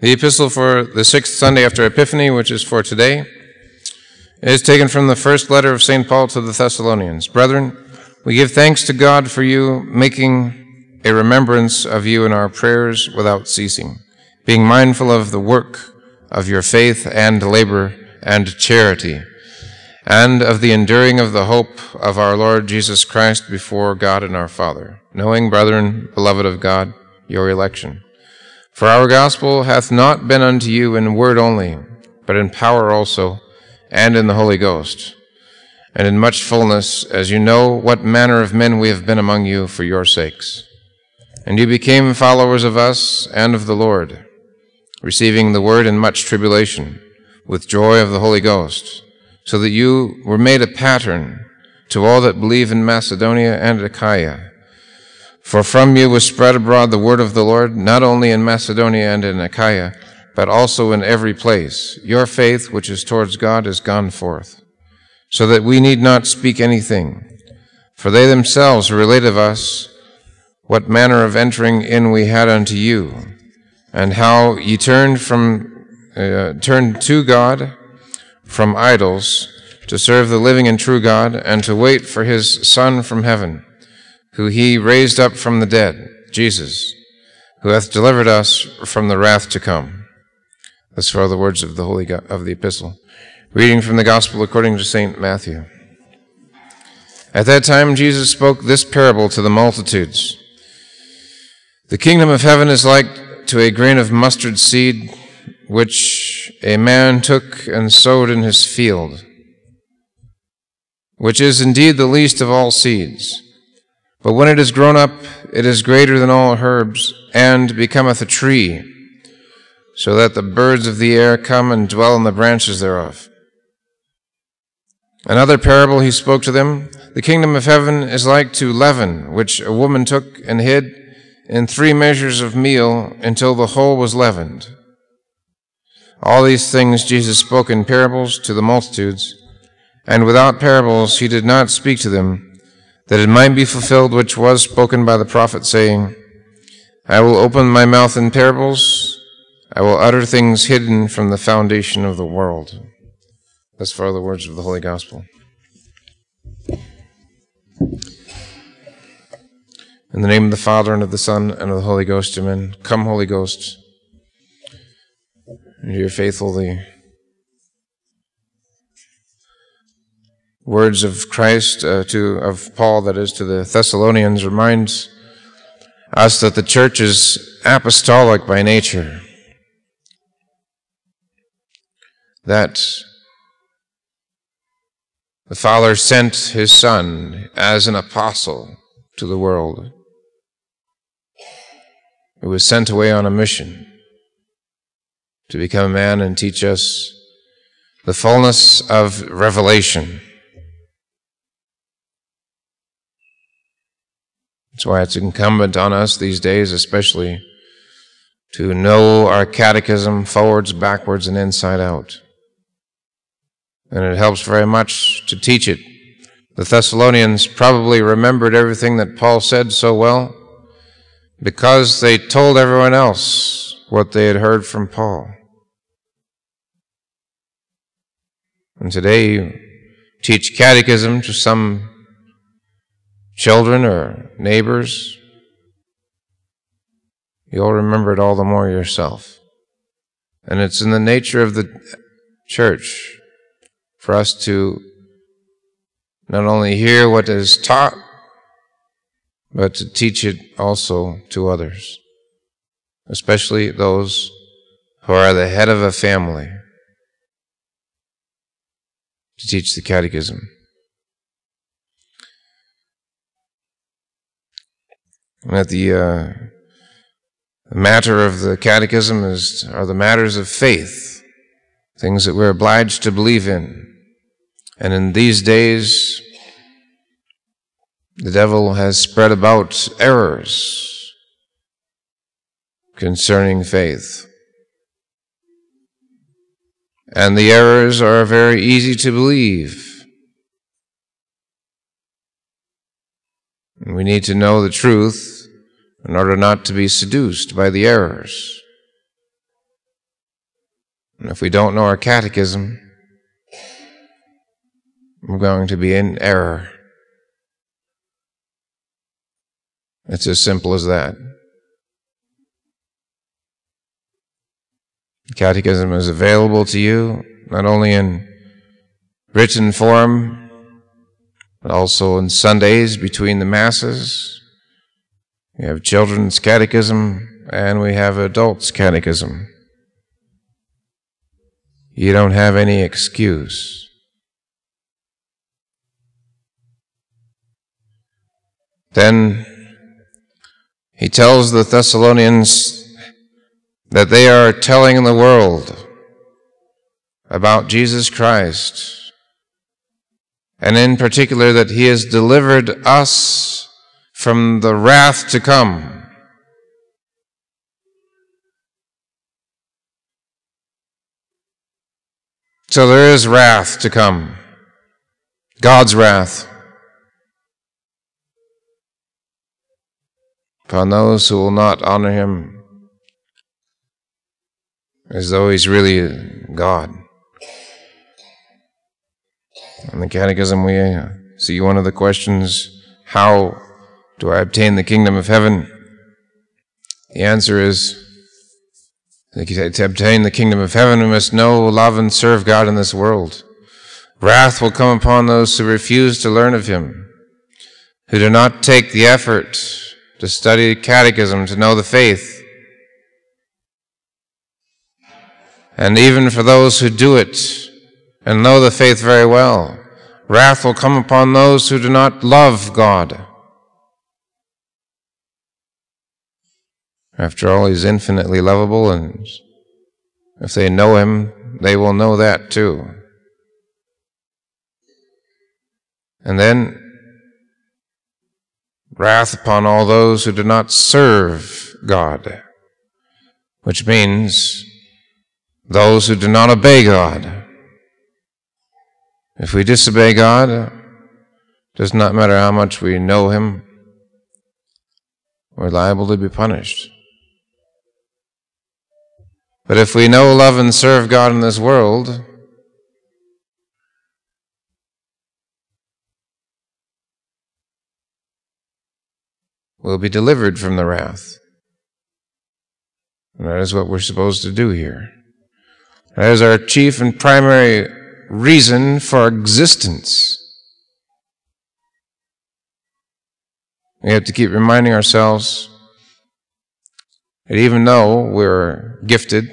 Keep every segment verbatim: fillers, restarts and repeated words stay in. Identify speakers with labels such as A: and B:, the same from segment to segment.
A: The epistle for the sixth Sunday after Epiphany, which is for today, is taken from the first letter of Saint Paul to the Thessalonians. Brethren, we give thanks to God for you, making a remembrance of you in our prayers without ceasing, being mindful of the work of your faith and labor and charity, and of the enduring of the hope of our Lord Jesus Christ before God and our Father, knowing, brethren, beloved of God, your election. For our gospel hath not been unto you in word only, but in power also, and in the Holy Ghost, and in much fullness, as you know what manner of men we have been among you for your sakes. And you became followers of us and of the Lord, receiving the word in much tribulation, with joy of the Holy Ghost, so that you were made a pattern to all that believe in Macedonia and Achaia. For from you was spread abroad the word of the Lord, not only in Macedonia and in Achaia, but also in every place. Your faith, which is towards God, is gone forth, so that we need not speak anything. For they themselves relate of us what manner of entering in we had unto you, and how ye turned from uh, turned to God from idols, to serve the living and true God, and to wait for his Son from heaven, who he raised up from the dead, Jesus, who hath delivered us from the wrath to come. Thus far the words of the holy Go- of the epistle. Reading from the Gospel according to Saint Matthew. At that time Jesus spoke this parable to the multitudes. The kingdom of heaven is like to a grain of mustard seed, which a man took and sowed in his field, which is indeed the least of all seeds. But when it is grown up, it is greater than all herbs, and becometh a tree, so that the birds of the air come and dwell in the branches thereof. Another parable he spoke to them. The kingdom of heaven is like to leaven, which a woman took and hid in three measures of meal until the whole was leavened. All these things Jesus spoke in parables to the multitudes, and without parables he did not speak to them, that it might be fulfilled which was spoken by the prophet, saying, I will open my mouth in parables, I will utter things hidden from the foundation of the world. Thus far the words of the Holy Gospel. In the name of the Father, and of the Son, and of the Holy Ghost, amen. Come, Holy Ghost, and your faithful the words of Christ, uh, to of Paul, that is, to the Thessalonians, reminds us that the church is apostolic by nature, that the Father sent his Son as an apostle to the world, who was sent away on a mission to become a man and teach us the fullness of revelation. That's why it's incumbent on us these days, especially, to know our catechism forwards, backwards, and inside out. And it helps very much to teach it. The Thessalonians probably remembered everything that Paul said so well because they told everyone else what they had heard from Paul. And today you teach catechism to some children or neighbors, you'll remember it all the more yourself. And it's in the nature of the church for us to not only hear what is taught, but to teach it also to others, especially those who are the head of a family, to teach the catechism. That the uh, matter of the catechism is are the matters of faith, things that we're obliged to believe in. And in these days, the devil has spread about errors concerning faith. And the errors are very easy to believe. And we need to know the truth in order not to be seduced by the errors. And if we don't know our catechism, we're going to be in error. It's as simple as that. The catechism is available to you, not only in written form, but also on Sundays between the Masses. We have children's catechism, and we have adults' catechism. You don't have any excuse. Then he tells the Thessalonians that they are telling the world about Jesus Christ, and in particular that he has delivered us from the wrath to come. So there is wrath to come, God's wrath upon those who will not honor him as though he's really God. In the Catechism we see one of the questions, how do I obtain the kingdom of heaven? The answer is, to obtain the kingdom of heaven, we must know, love, and serve God in this world. Wrath will come upon those who refuse to learn of him, who do not take the effort to study catechism, to know the faith. And even for those who do it and know the faith very well, wrath will come upon those who do not love God. After all, he's infinitely lovable, and if they know him, they will know that too. And then, wrath upon all those who do not serve God, which means those who do not obey God. If we disobey God, it does not matter how much we know him, we're liable to be punished. But if we know, love, and serve God in this world, we'll be delivered from the wrath. And that is what we're supposed to do here. That is our chief and primary reason for existence. We have to keep reminding ourselves that even though we're gifted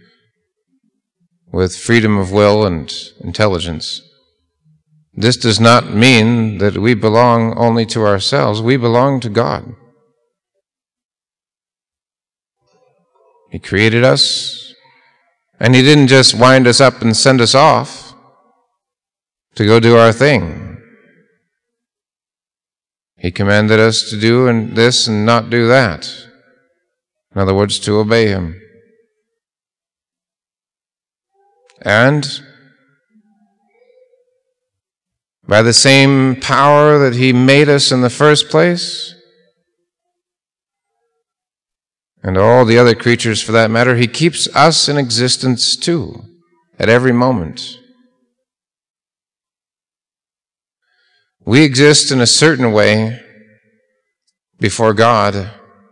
A: with freedom of will and intelligence, this does not mean that we belong only to ourselves. We belong to God. He created us, and he didn't just wind us up and send us off to go do our thing. He commanded us to do and this and not do that. In other words, to obey him. And by the same power that he made us in the first place, and all the other creatures for that matter, he keeps us in existence too, at every moment. We exist in a certain way before God,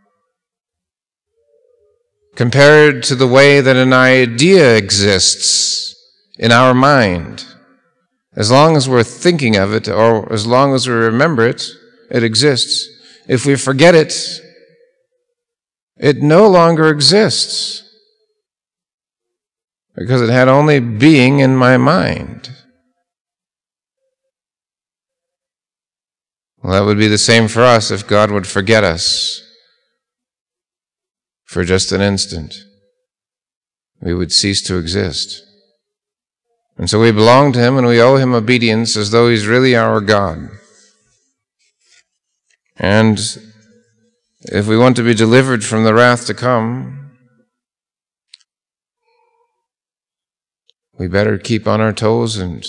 A: compared to the way that an idea exists in our mind. As long as we're thinking of it, or as long as we remember it, it exists. If we forget it, it no longer exists, because it had only being in my mind. Well, that would be the same for us if God would forget us for just an instant. We would cease to exist. And so we belong to him and we owe him obedience as though he's really our God. And if we want to be delivered from the wrath to come, we better keep on our toes and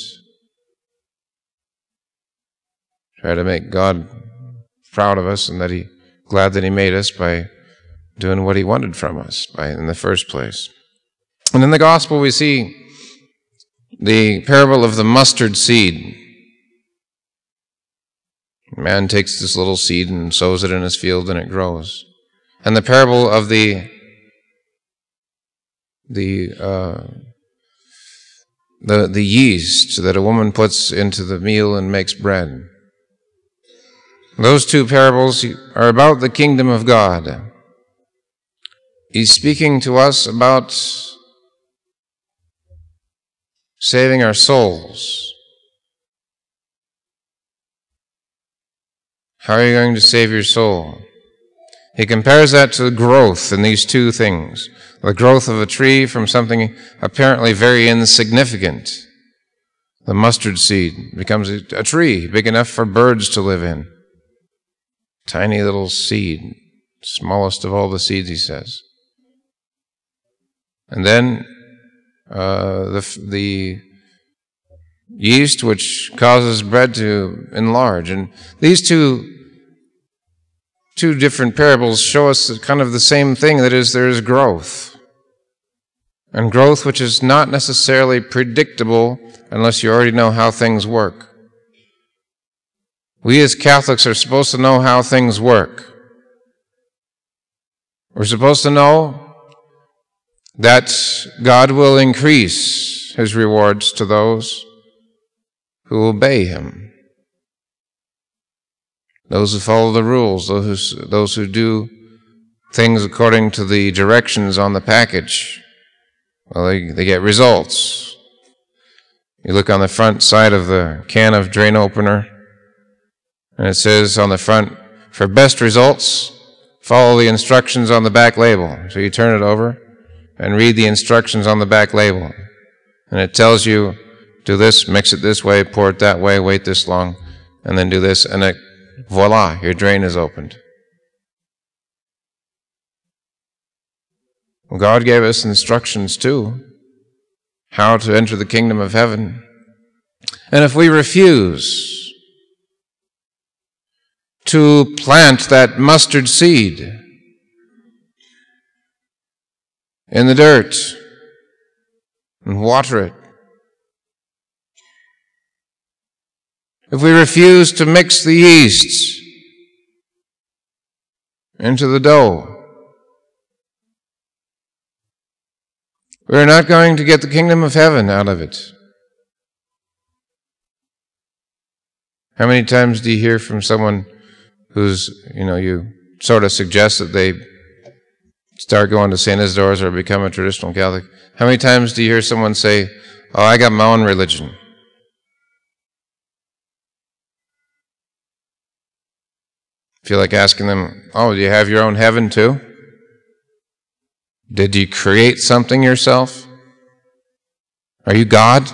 A: try to make God proud of us and that he glad that he made us by doing what he wanted from us by in the first place. And in the gospel we see the parable of the mustard seed. A man takes this little seed and sows it in his field and it grows. And the parable of the the uh, the the yeast that a woman puts into the meal and makes bread. Those two parables are about the kingdom of God. He's speaking to us about saving our souls. How are you going to save your soul? He compares that to growth in these two things. The growth of a tree from something apparently very insignificant. The mustard seed becomes a tree big enough for birds to live in. Tiny little seed, smallest of all the seeds, he says. And then uh, the, the yeast, which causes bread to enlarge. And these two Two different parables show us kind of the same thing, that is, there is growth. And growth which is not necessarily predictable unless you already know how things work. We as Catholics are supposed to know how things work. We're supposed to know that God will increase His rewards to those who obey Him. Those who follow the rules, those who, those who do things according to the directions on the package, well, they, they get results. You look on the front side of the can of drain opener, and it says on the front, for best results, follow the instructions on the back label. So you turn it over and read the instructions on the back label. And it tells you, do this, mix it this way, pour it that way, wait this long, and then do this, and it voila, your drain is opened. Well, God gave us instructions too, how to enter the kingdom of heaven. And if we refuse to plant that mustard seed in the dirt and water it, if we refuse to mix the yeast into the dough, we're not going to get the kingdom of heaven out of it. How many times do you hear from someone who's, you know, you sort of suggest that they start going to Saint Isidore's or become a traditional Catholic? How many times do you hear someone say, oh, I got my own religion? Feel like asking them, oh, do you have your own heaven too? Did you create something yourself? Are you God?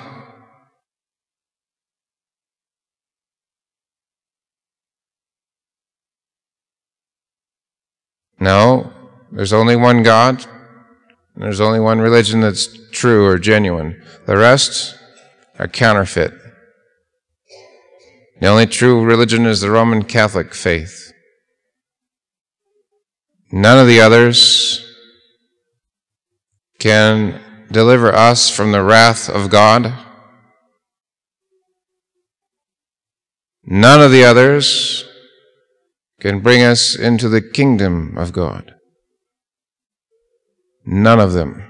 A: No, there's only one God, and there's only one religion that's true or genuine. The rest are counterfeit. The only true religion is the Roman Catholic faith. None of the others can deliver us from the wrath of God. None of the others can bring us into the kingdom of God. None of them.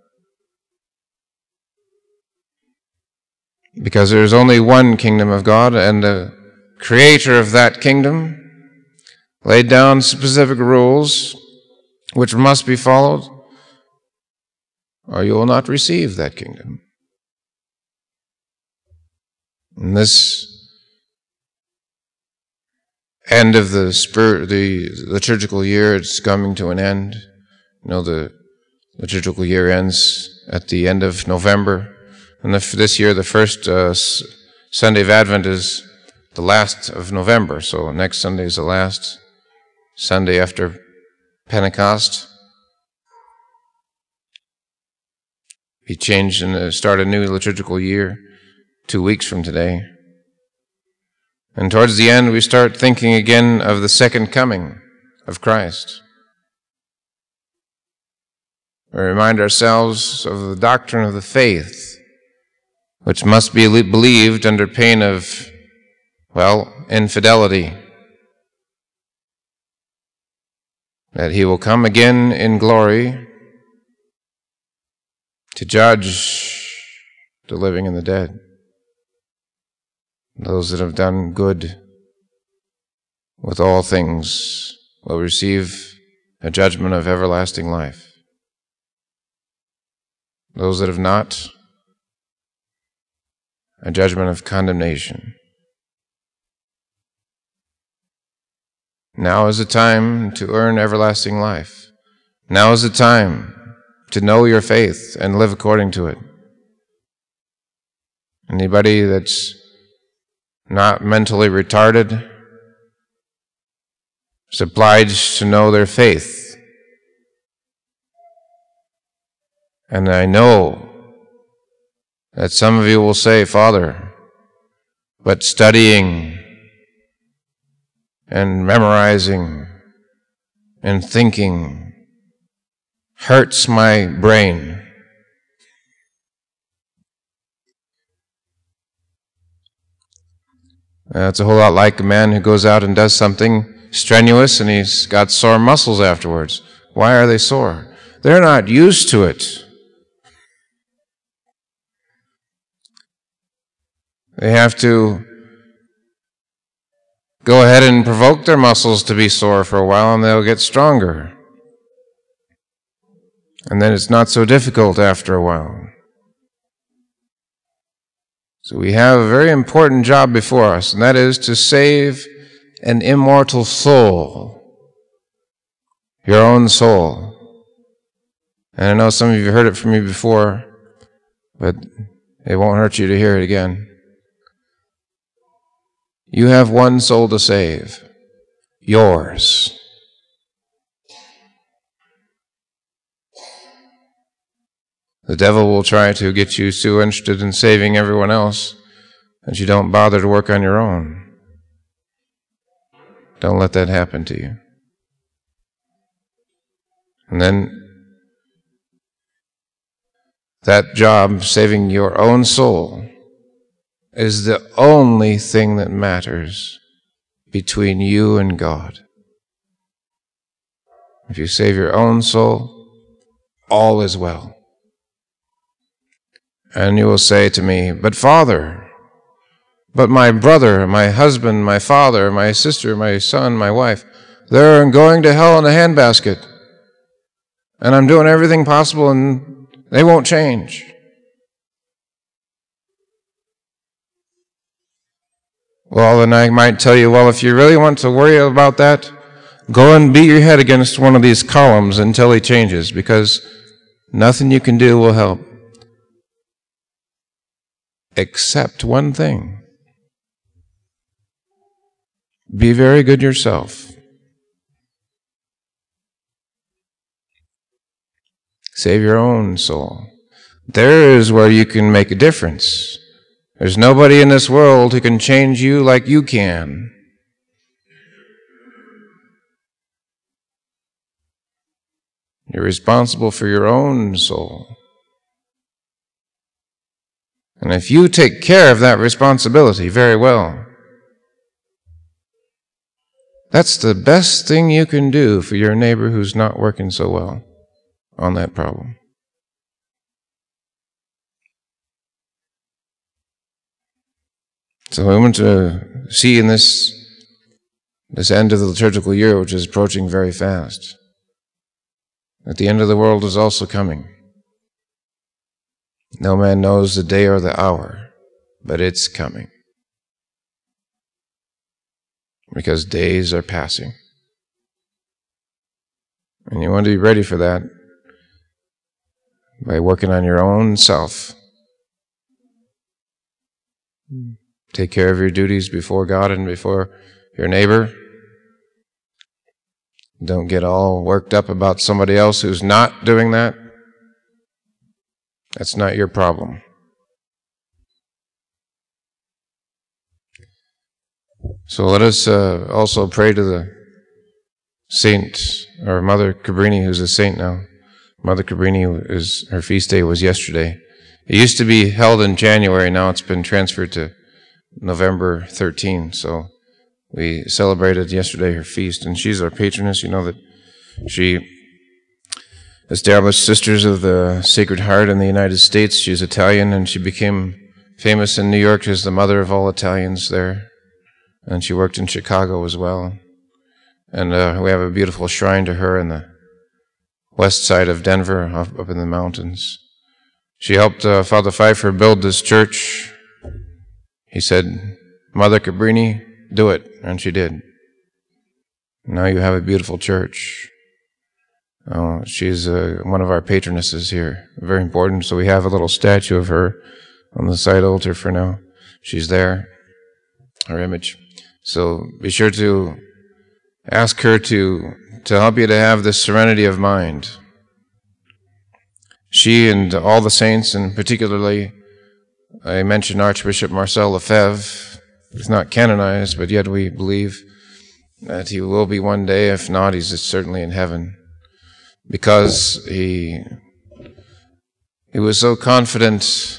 A: Because there is only one kingdom of God, and the creator of that kingdom laid down specific rules which must be followed, or you will not receive that kingdom. And this end of the spirit, the liturgical year, it's coming to an end. You know, the liturgical year ends at the end of November, and the, this year the first uh, Sunday of Advent is the last of November, so next Sunday is the last Sunday after Pentecost. We change and start a new liturgical year two weeks from today. And towards the end, we start thinking again of the second coming of Christ. We remind ourselves of the doctrine of the faith, which must be believed under pain of, well, infidelity. That he will come again in glory to judge the living and the dead. Those that have done good with all things will receive a judgment of everlasting life. Those that have not, a judgment of condemnation. Now is the time to earn everlasting life. Now is the time to know your faith and live according to it. Anybody that's not mentally retarded is obliged to know their faith. And I know that some of you will say, Father, but studying and memorizing and thinking hurts my brain. That's a whole lot like a man who goes out and does something strenuous and he's got sore muscles afterwards. Why are they sore? They're not used to it. They have to go ahead and provoke their muscles to be sore for a while and they'll get stronger. And then it's not so difficult after a while. So we have a very important job before us, and that is to save an immortal soul. Your own soul. And I know some of you have heard it from me before, but it won't hurt you to hear it again. You have one soul to save. Yours. The devil will try to get you so interested in saving everyone else that you don't bother to work on your own. Don't let that happen to you. And then that job, saving your own soul, is the only thing that matters between you and God. If you save your own soul, all is well. And you will say to me, but Father, but my brother, my husband, my father, my sister, my son, my wife, they're going to hell in a handbasket. And I'm doing everything possible and they won't change. Well, then I might tell you, well, if you really want to worry about that, go and beat your head against one of these columns until he changes, because nothing you can do will help. Except one thing. Be very good yourself. Save your own soul. There is where you can make a difference. There's nobody in this world who can change you like you can. You're responsible for your own soul. And if you take care of that responsibility very well, that's the best thing you can do for your neighbor who's not working so well on that problem. So I want to see in this, this end of the liturgical year, which is approaching very fast, that the end of the world is also coming. No man knows the day or the hour, but it's coming. Because days are passing. And you want to be ready for that by working on your own self. Take care of your duties before God and before your neighbor. Don't get all worked up about somebody else who's not doing that. That's not your problem. So let us uh, also pray to the saint, or Mother Cabrini, who's a saint now, Mother Cabrini, is, her feast day was yesterday. It used to be held in January. Now it's been transferred to November thirteenth. So we celebrated yesterday her feast. And she's our patroness. You know that she established Sisters of the Sacred Heart in the United States. She's Italian, and she became famous in New York as the mother of all Italians there. And she worked in Chicago as well. And uh, we have a beautiful shrine to her in the west side of Denver, up, up in the mountains. She helped uh, Father Pfeiffer build this church. He said, Mother Cabrini, do it. And she did. Now you have a beautiful church. Oh, she's uh, one of our patronesses here. Very important. So we have a little statue of her on the side altar for now. She's there, her image. So be sure to ask her to, to help you to have this serenity of mind. She and all the saints, and particularly, I mentioned Archbishop Marcel Lefebvre. He's not canonized, but yet we believe that he will be one day. If not, he's certainly in heaven. Because he, he was so confident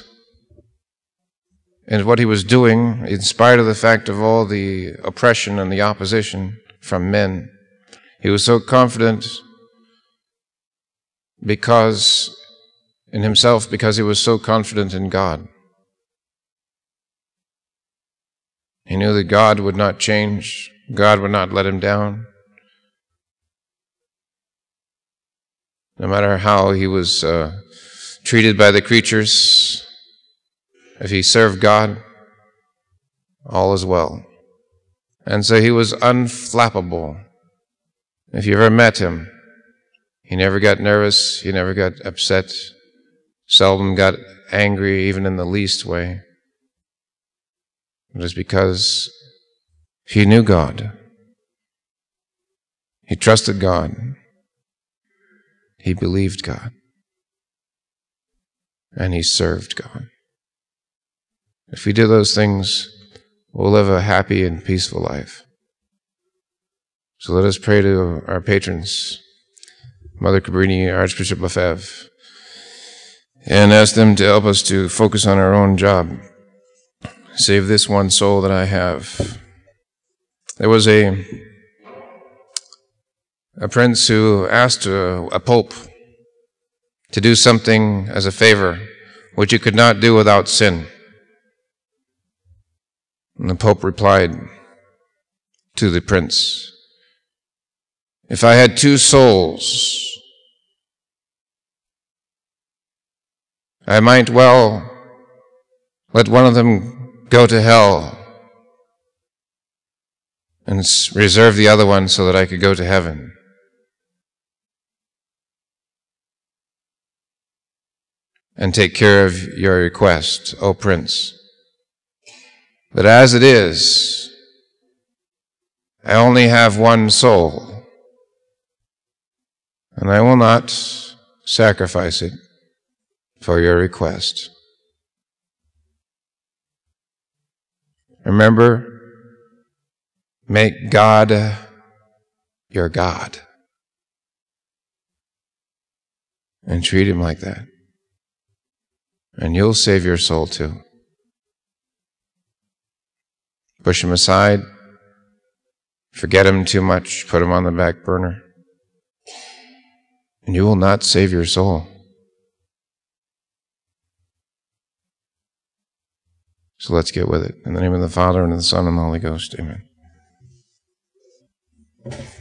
A: in what he was doing, in spite of the fact of all the oppression and the opposition from men. He was so confident because in himself, because he was so confident in God. He knew that God would not change, God would not let him down. No matter how he was uh, treated by the creatures, if he served God, all is well. And so he was unflappable. If you ever met him, he never got nervous, he never got upset, seldom got angry, even in the least way. It was because he knew God. He trusted God. He believed God. And he served God. If we do those things, we'll live a happy and peaceful life. So let us pray to our patrons, Mother Cabrini, Archbishop Lefebvre, and ask them to help us to focus on our own job. Save this one soul that I have. There was a a prince who asked a, a pope to do something as a favor which he could not do without sin. And the pope replied to the prince, if I had two souls, I might well let one of them go to hell and reserve the other one so that I could go to heaven. And take care of your request, O Prince. But as it is, I only have one soul, and I will not sacrifice it for your request. Remember, make God your God, and treat him like that. And you'll save your soul too. Push him aside, forget him too much, put him on the back burner, and you will not save your soul. So let's get with it. In the name of the Father, and of the Son, and the Holy Ghost. Amen.